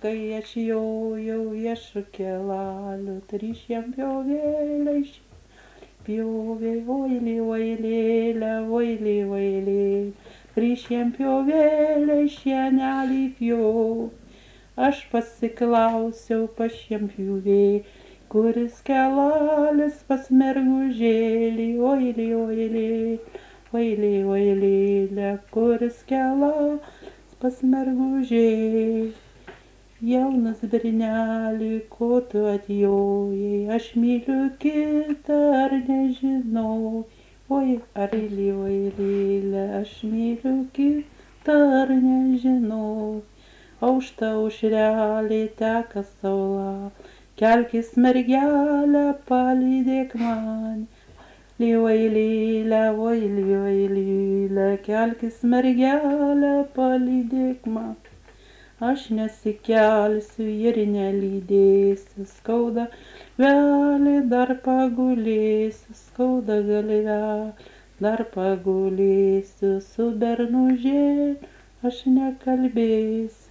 kai aš jojau iešų kelalių, trišėm pjovėliai pjovė, oilį, oilėlę, oilį, oilėlę, trišėm pjovėliai šienelį pjov. Aš pasiklausiau pašiem pjovėjai, kuris kelalis pas mergužėlį, oilį, oilėlę, oilį, oilėlę, kuris kelalis pas mergužėlį. Jaunas berneli, ko tu atjojai, aš myliu kitą ar nežinau. Oi, oilį, oilėlę, aš myliu kitą ar nežinau. Aušta aušrelė, teka saula, kelkis mergelę, palydėk man. Oilėlę, oilį, oilėlę, kelkis mergelę, palydėk man. Aš nesikelsiu ir nelydėsiu, skauda galvelė, dar pagulėsiu, skauda galvelė, dar pagulėsiu, su bernužėliu aš nekalbėsiu.